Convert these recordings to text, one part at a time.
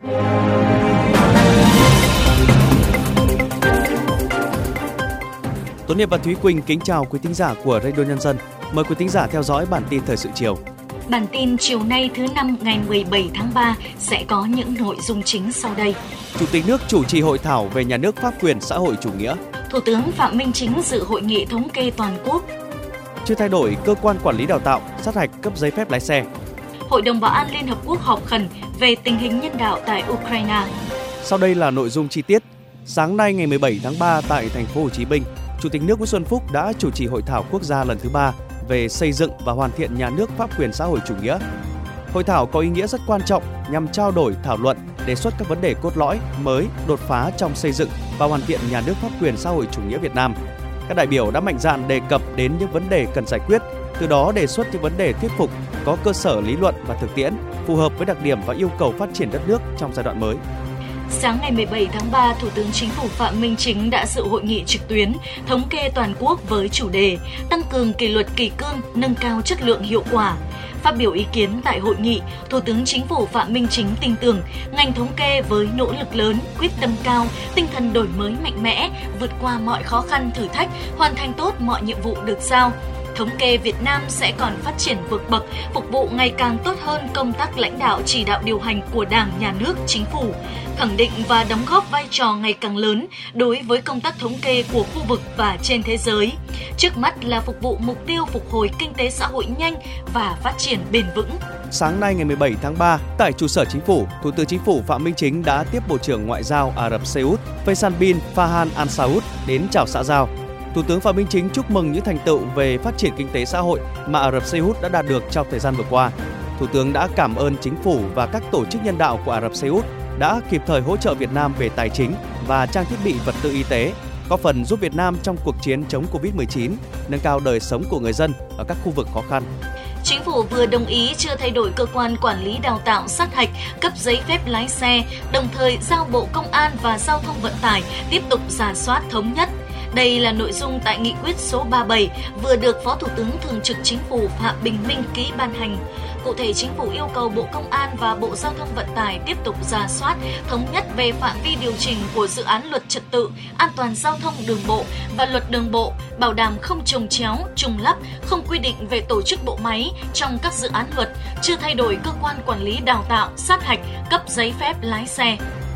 Tuấn Hiệp và Thúy Quỳnh kính chào quý thính giả của Radio Nhân dân. Mời quý thính giả theo dõi bản tin thời sự chiều. Bản tin chiều nay thứ Năm ngày 17 tháng 3 sẽ có những nội dung chính sau đây. Chủ tịch nước chủ trì hội thảo về nhà nước pháp quyền xã hội chủ nghĩa. Thủ tướng Phạm Minh Chính dự hội nghị thống kê toàn quốc. Chưa thay đổi cơ quan quản lý đào tạo, sát hạch cấp giấy phép lái xe. Hội đồng Bảo an Liên Hợp Quốc họp khẩn về tình hình nhân đạo tại Ukraine. Sau đây là nội dung chi tiết. Sáng nay ngày 17 tháng 3 tại thành phố Hồ Chí Minh, Chủ tịch nước Nguyễn Xuân Phúc đã chủ trì hội thảo quốc gia lần thứ 3 về xây dựng và hoàn thiện nhà nước pháp quyền xã hội chủ nghĩa. Hội thảo có ý nghĩa rất quan trọng nhằm trao đổi, thảo luận, đề xuất các vấn đề cốt lõi, mới, đột phá trong xây dựng và hoàn thiện nhà nước pháp quyền xã hội chủ nghĩa Việt Nam. Các đại biểu đã mạnh dạn đề cập đến những vấn đề cần giải quyết, từ đó đề xuất những vấn đề thuyết phục, có cơ sở lý luận và thực tiễn, phù hợp với đặc điểm và yêu cầu phát triển đất nước trong giai đoạn mới. Sáng ngày 17 tháng 3, Thủ tướng Chính phủ Phạm Minh Chính đã dự hội nghị trực tuyến thống kê toàn quốc với chủ đề tăng cường kỷ luật kỷ cương, nâng cao chất lượng hiệu quả. Phát biểu ý kiến tại hội nghị, Thủ tướng Chính phủ Phạm Minh Chính tin tưởng ngành thống kê với nỗ lực lớn, quyết tâm cao, tinh thần đổi mới mạnh mẽ, vượt qua mọi khó khăn thử thách, hoàn thành tốt mọi nhiệm vụ được giao. Thống kê Việt Nam sẽ còn phát triển vượt bậc, phục vụ ngày càng tốt hơn công tác lãnh đạo chỉ đạo điều hành của Đảng, Nhà nước, Chính phủ, khẳng định và đóng góp vai trò ngày càng lớn đối với công tác thống kê của khu vực và trên thế giới. Trước mắt là phục vụ mục tiêu phục hồi kinh tế xã hội nhanh và phát triển bền vững. Sáng nay ngày 17 tháng 3, tại trụ sở Chính phủ, Thủ tướng Chính phủ Phạm Minh Chính đã tiếp Bộ trưởng Ngoại giao Ả Rập Xê Út Faisal bin Farhan Al Saud đến chào xã giao. Thủ tướng Phạm Minh Chính chúc mừng những thành tựu về phát triển kinh tế xã hội mà Ả Rập Xê Út đã đạt được trong thời gian vừa qua. Thủ tướng đã cảm ơn Chính phủ và các tổ chức nhân đạo của Ả Rập Xê Út đã kịp thời hỗ trợ Việt Nam về tài chính và trang thiết bị vật tư y tế, góp phần giúp Việt Nam trong cuộc chiến chống Covid-19, nâng cao đời sống của người dân ở các khu vực khó khăn. Chính phủ vừa đồng ý chưa thay đổi cơ quan quản lý đào tạo, sát hạch, cấp giấy phép lái xe, đồng thời giao Bộ Công an và Giao thông Vận tải tiếp tục rà soát thống nhất. Đây là nội dung tại nghị quyết số 37 vừa được Phó Thủ tướng Thường trực Chính phủ Phạm Bình Minh ký ban hành. Cụ thể, Chính phủ yêu cầu Bộ Công an và Bộ Giao thông Vận tải tiếp tục rà soát, thống nhất về phạm vi điều chỉnh của dự án luật trật tự, an toàn giao thông đường bộ và luật đường bộ, bảo đảm không chồng chéo, trùng lắp, không quy định về tổ chức bộ máy trong các dự án luật, chưa thay đổi cơ quan quản lý đào tạo, sát hạch, cấp giấy phép lái xe.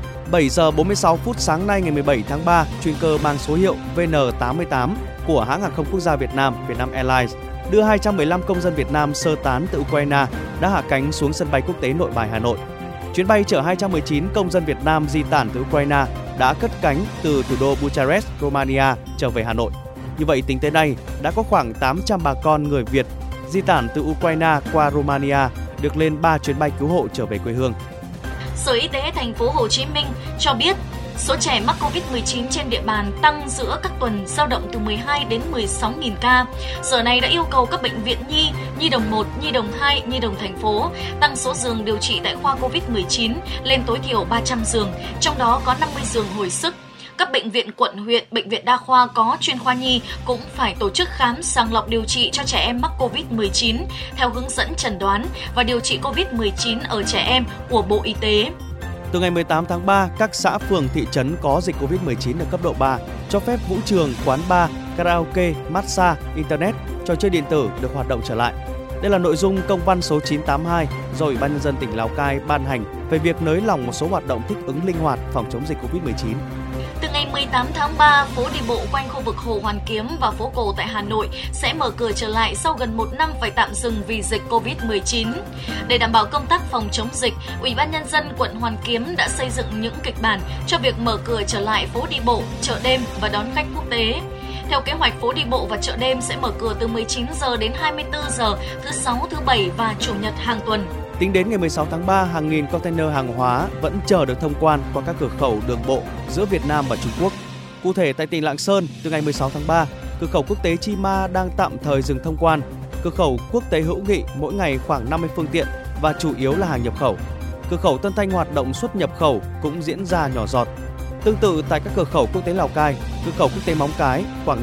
7 giờ 46 phút sáng nay ngày 17 tháng 3, chuyên cơ mang số hiệu VN88 của hãng hàng không quốc gia Việt Nam, Vietnam Airlines, đưa 215 công dân Việt Nam sơ tán từ Ukraine đã hạ cánh xuống sân bay quốc tế Nội Bài, Hà Nội. Chuyến bay chở 219 công dân Việt Nam di tản từ Ukraine đã cất cánh từ thủ đô Bucharest, Romania trở về Hà Nội. Như vậy, tính tới nay, đã có khoảng 800 bà con người Việt di tản từ Ukraine qua Romania được lên 3 chuyến bay cứu hộ trở về quê hương. Sở Y tế thành phố Hồ Chí Minh cho biết số trẻ mắc Covid-19 trên địa bàn tăng giữa các tuần dao động từ 12 đến 16.000 ca. Sở này đã yêu cầu các bệnh viện Nhi, Nhi đồng 1, Nhi đồng 2, Nhi đồng thành phố tăng số giường điều trị tại khoa Covid-19 lên tối thiểu 300 giường, trong đó có 50 giường hồi sức. Các bệnh viện quận, huyện, bệnh viện đa khoa có chuyên khoa nhi cũng phải tổ chức khám sàng lọc điều trị cho trẻ em mắc Covid-19 theo hướng dẫn chẩn đoán và điều trị Covid-19 ở trẻ em của Bộ Y tế. Từ ngày 18 tháng 3, các xã phường thị trấn có dịch Covid-19 ở cấp độ 3 cho phép vũ trường, quán bar, karaoke, massage, internet, trò chơi điện tử được hoạt động trở lại. Đây là nội dung công văn số 982 do Ủy ban nhân dân tỉnh Lào Cai ban hành về việc nới lỏng một số hoạt động thích ứng linh hoạt phòng chống dịch Covid-19. Từ ngày 18 tháng 3, phố đi bộ quanh khu vực Hồ Hoàn Kiếm và phố cổ tại Hà Nội sẽ mở cửa trở lại sau gần 1 năm phải tạm dừng vì dịch Covid-19. Để đảm bảo công tác phòng chống dịch, Ủy ban nhân dân quận Hoàn Kiếm đã xây dựng những kịch bản cho việc mở cửa trở lại phố đi bộ, chợ đêm và đón khách quốc tế. Theo kế hoạch, phố đi bộ và chợ đêm sẽ mở cửa từ 19 giờ đến 24 giờ thứ 6, thứ 7 và Chủ nhật hàng tuần. Tính đến ngày 16 tháng 3, hàng nghìn container hàng hóa vẫn chờ được thông quan qua các cửa khẩu đường bộ giữa Việt Nam và Trung Quốc. Cụ thể, tại tỉnh Lạng Sơn, từ ngày 16 tháng 3, cửa khẩu quốc tế Chi Ma đang tạm thời dừng thông quan. Cửa khẩu quốc tế Hữu Nghị mỗi ngày khoảng 50 phương tiện và chủ yếu là hàng nhập khẩu. Cửa khẩu Tân Thanh hoạt động xuất nhập khẩu cũng diễn ra nhỏ giọt. Tương tự tại các cửa khẩu quốc tế Lào Cai, cửa khẩu quốc tế Móng Cái, Quảng Ninh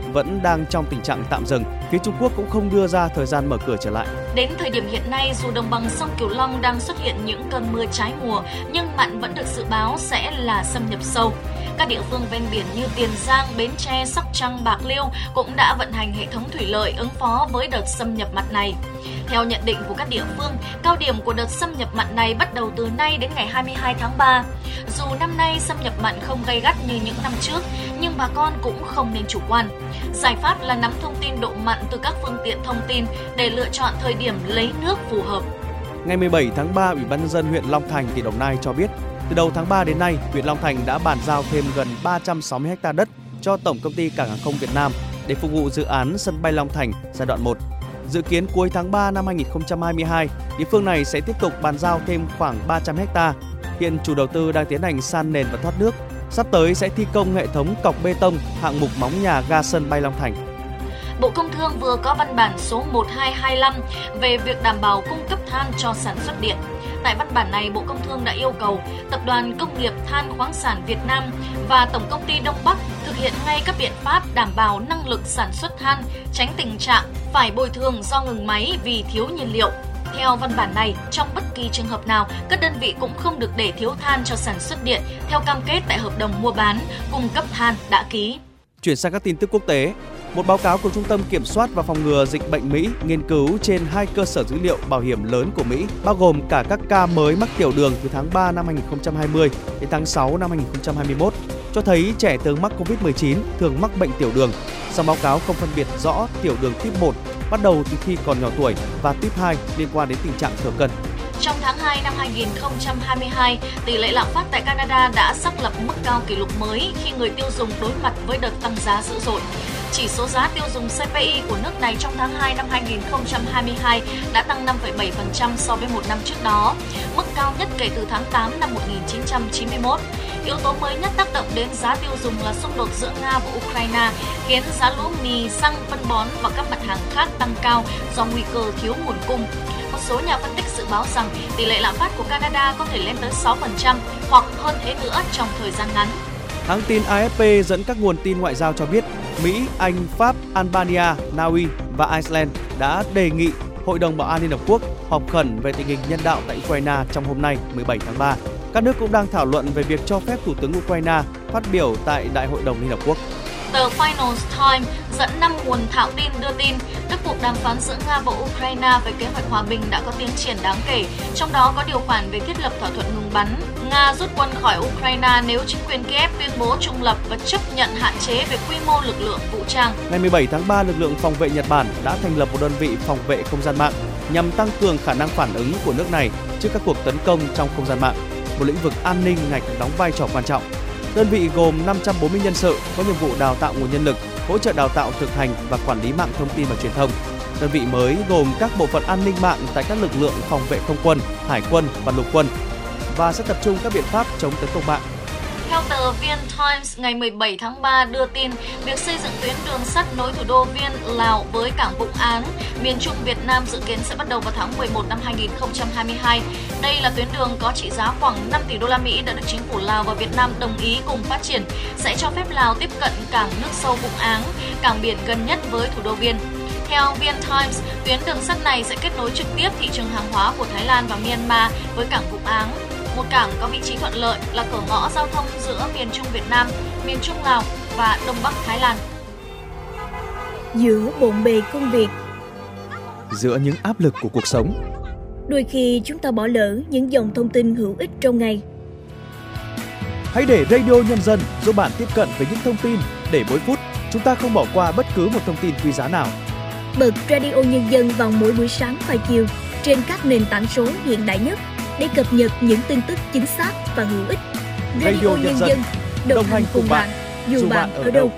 vẫn đang trong tình trạng tạm dừng, phía Trung Quốc cũng không đưa ra thời gian mở cửa trở lại. Đến thời điểm hiện nay, dù đồng bằng sông Cửu Long đang xuất hiện những cơn mưa trái mùa, nhưng mặn vẫn được dự báo sẽ là xâm nhập sâu. Các địa phương ven biển như Tiền Giang, Bến Tre, Sóc Trăng, Bạc Liêu cũng đã vận hành hệ thống thủy lợi ứng phó với đợt xâm nhập mặn này. Theo nhận định của các địa phương, cao điểm của đợt xâm nhập mặn này bắt đầu từ nay đến ngày 22 tháng 3. Dù năm nay xâm nhập mặn không gay gắt như những năm trước, nhưng bà con cũng không nên chủ quan. Giải pháp là nắm thông tin độ mặn từ các phương tiện thông tin để lựa chọn thời điểm lấy nước phù hợp. Ngày 17 tháng 3, Ủy ban nhân dân huyện Long Thành, tỉnh Đồng Nai cho biết, từ đầu tháng 3 đến nay, huyện Long Thành đã bàn giao thêm gần 360 ha đất cho Tổng công ty Cảng hàng không Việt Nam để phục vụ dự án sân bay Long Thành giai đoạn 1. Dự kiến cuối tháng 3 năm 2022, địa phương này sẽ tiếp tục bàn giao thêm khoảng 300 ha. Hiện chủ đầu tư đang tiến hành san nền và thoát nước. Sắp tới sẽ thi công hệ thống cọc bê tông hạng mục móng nhà ga sân bay Long Thành. Bộ Công Thương vừa có văn bản số 1225 về việc đảm bảo cung cấp than cho sản xuất điện. Tại văn bản này, Bộ Công Thương đã yêu cầu Tập đoàn Công nghiệp Than khoáng sản Việt Nam và Tổng công ty Đông Bắc thực hiện ngay các biện pháp đảm bảo năng lực sản xuất than, tránh tình trạng phải bồi thường do ngừng máy vì thiếu nhiên liệu. Theo văn bản này, trong bất kỳ trường hợp nào, các đơn vị cũng không được để thiếu than cho sản xuất điện theo cam kết tại hợp đồng mua bán, cung cấp than đã ký. Chuyển sang các tin tức quốc tế. Một báo cáo của Trung tâm Kiểm soát và Phòng ngừa Dịch bệnh Mỹ nghiên cứu trên 2 cơ sở dữ liệu bảo hiểm lớn của Mỹ, bao gồm cả các ca mới mắc tiểu đường từ tháng 3 năm 2020 đến tháng 6 năm 2021, cho thấy trẻ từng mắc Covid-19 thường mắc bệnh tiểu đường. Song báo cáo không phân biệt rõ tiểu đường type 1 bắt đầu từ khi còn nhỏ tuổi và type 2 liên quan đến tình trạng thừa cân. Trong tháng 2 năm 2022, tỷ lệ lạm phát tại Canada đã xác lập mức cao kỷ lục mới khi người tiêu dùng đối mặt với đợt tăng giá dữ dội. Chỉ số giá tiêu dùng CPI của nước này trong tháng 2 năm 2022 đã tăng 5,7% so với một năm trước đó, mức cao nhất kể từ tháng 8 năm 1991. Yếu tố mới nhất tác động đến giá tiêu dùng là xung đột giữa Nga và Ukraine, khiến giá lúa mì, xăng, phân bón và các mặt hàng khác tăng cao do nguy cơ thiếu nguồn cung. Một số nhà phân tích dự báo rằng tỷ lệ lạm phát của Canada có thể lên tới 6% hoặc hơn thế nữa trong thời gian ngắn. Hãng tin AFP dẫn các nguồn tin ngoại giao cho biết Mỹ, Anh, Pháp, Albania, Na Uy và Iceland đã đề nghị Hội đồng Bảo an Liên Hợp Quốc họp khẩn về tình hình nhân đạo tại Ukraine trong hôm nay 17 tháng 3. Các nước cũng đang thảo luận về việc cho phép Thủ tướng Ukraine phát biểu tại Đại hội đồng Liên Hợp Quốc. Tờ Financial Times dẫn 5 nguồn thạo tin đưa tin các cuộc đàm phán giữa Nga và Ukraine về kế hoạch hòa bình đã có tiến triển đáng kể, trong đó có điều khoản về thiết lập thỏa thuận ngừng bắn. Nga rút quân khỏi Ukraine nếu chính quyền Kiev tuyên bố trung lập và chấp nhận hạn chế về quy mô lực lượng vũ trang. Ngày 17 tháng 3, lực lượng phòng vệ Nhật Bản đã thành lập một đơn vị phòng vệ không gian mạng nhằm tăng cường khả năng phản ứng của nước này trước các cuộc tấn công trong không gian mạng, một lĩnh vực an ninh ngày càng đóng vai trò quan trọng. Đơn vị gồm 540 nhân sự, có nhiệm vụ đào tạo nguồn nhân lực, hỗ trợ đào tạo thực hành và quản lý mạng thông tin và truyền thông. Đơn vị mới gồm các bộ phận an ninh mạng tại các lực lượng phòng vệ không quân, hải quân và lục quân và sẽ tập trung các biện pháp chống tấn công mạng. Theo tờ VN Times, ngày 17 tháng 3 đưa tin, việc xây dựng tuyến đường sắt nối thủ đô Viêng, Lào với cảng Vũng Áng, miền Trung Việt Nam dự kiến sẽ bắt đầu vào tháng 11 năm 2022. Đây là tuyến đường có trị giá khoảng 5 tỷ đô la Mỹ đã được chính phủ Lào và Việt Nam đồng ý cùng phát triển, sẽ cho phép Lào tiếp cận cảng nước sâu Vũng Áng, cảng biển gần nhất với thủ đô Viêng. Theo VN Times, tuyến đường sắt này sẽ kết nối trực tiếp thị trường hàng hóa của Thái Lan và Myanmar với cảng Vũng Áng, một cảng có vị trí thuận lợi, là cửa ngõ giao thông giữa miền Trung Việt Nam, miền Trung Lào và Đông Bắc Thái Lan. Giữa bộn bề công việc, giữa những áp lực của cuộc sống, đôi khi chúng ta bỏ lỡ những dòng thông tin hữu ích trong ngày. Hãy để Radio Nhân dân giúp bạn tiếp cận với những thông tin để mỗi phút chúng ta không bỏ qua bất cứ một thông tin quý giá nào. Bật Radio Nhân dân vào mỗi buổi sáng và chiều trên các nền tảng số hiện đại nhất để cập nhật những tin tức chính xác và hữu ích. Radio Nhân dân đồng hành cùng bạn, dù bạn ở đâu.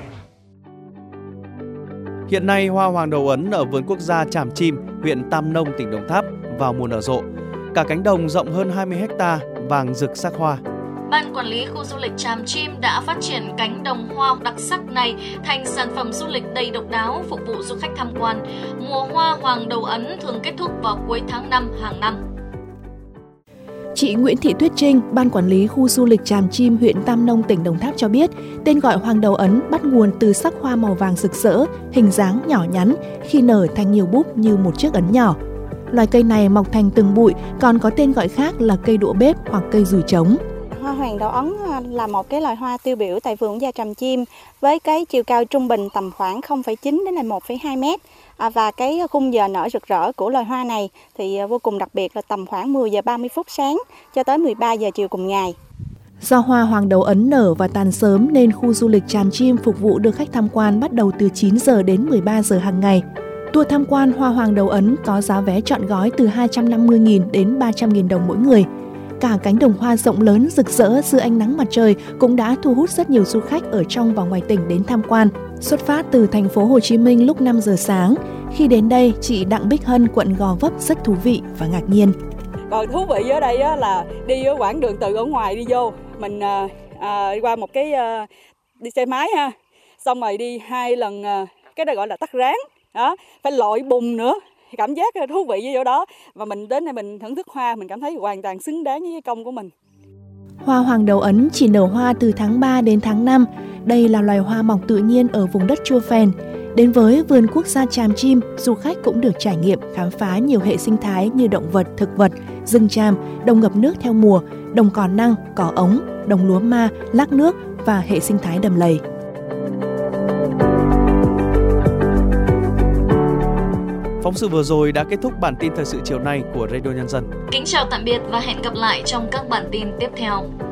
Hiện nay, hoa hoàng đầu ấn ở vườn quốc gia Tràm Chim, huyện Tam Nông, tỉnh Đồng Tháp vào mùa nở rộ. Cả cánh đồng rộng hơn 20 ha vàng rực sắc hoa. Ban quản lý khu du lịch Tràm Chim đã phát triển cánh đồng hoa đặc sắc này thành sản phẩm du lịch đầy độc đáo phục vụ du khách tham quan. Mùa hoa hoàng đầu ấn thường kết thúc vào cuối tháng 5 hàng năm. Chị Nguyễn Thị Tuyết Trinh, Ban Quản lý Khu Du lịch Tràm Chim, huyện Tam Nông, tỉnh Đồng Tháp cho biết, tên gọi hoàng đầu ấn bắt nguồn từ sắc hoa màu vàng rực rỡ, hình dáng nhỏ nhắn, khi nở thành nhiều búp như một chiếc ấn nhỏ. Loài cây này mọc thành từng bụi, còn có tên gọi khác là cây đũa bếp hoặc cây dùi trống. Hoa hoàng đầu ấn là một cái loài hoa tiêu biểu tại vườn quốc gia Tràm Chim với cái chiều cao trung bình tầm khoảng 0,9 đến 1,2 mét. Và cái khung giờ nở rực rỡ của loài hoa này thì vô cùng đặc biệt là tầm khoảng 10 giờ 30 phút sáng cho tới 13 giờ chiều cùng ngày. Do hoa hoàng đầu ấn nở và tàn sớm nên khu du lịch Tràm Chim phục vụ được khách tham quan bắt đầu từ 9 giờ đến 13 giờ hàng ngày. Tour tham quan hoa hoàng đầu ấn có giá vé trọn gói từ 250.000 đến 300.000 đồng mỗi người. Cả cánh đồng hoa rộng lớn rực rỡ dưới ánh nắng mặt trời cũng đã thu hút rất nhiều du khách ở trong và ngoài tỉnh đến tham quan. Xuất phát từ thành phố Hồ Chí Minh lúc 5 giờ sáng, khi đến đây, chị Đặng Bích Hân, quận Gò Vấp rất thú vị và ngạc nhiên. Còn thú vị ở đây là đi ở quãng đường từ ở ngoài đi vô, mình qua một cái đi xe máy ha, xong rồi đi 2 lần cái đó gọi là tắc ráng, đó, phải lội bùn nữa. Cảm giác thú vị với chỗ đó, và mình đến đây mình thưởng thức hoa, mình cảm thấy hoàn toàn xứng đáng với cái công của mình. Hoa hoàng đầu ấn chỉ nở hoa từ tháng 3 đến tháng 5. Đây là loài hoa mọc tự nhiên ở vùng đất chua phèn. Đến với vườn quốc gia Tràm Chim, du khách cũng được trải nghiệm khám phá nhiều hệ sinh thái như động vật, thực vật, rừng tràm, đồng ngập nước theo mùa, đồng cỏ năng, cỏ ống, đồng lúa ma, lác nước và hệ sinh thái đầm lầy. Phóng sự vừa rồi đã kết thúc bản tin thời sự chiều nay của Radio Nhân dân. Kính chào tạm biệt và hẹn gặp lại trong các bản tin tiếp theo.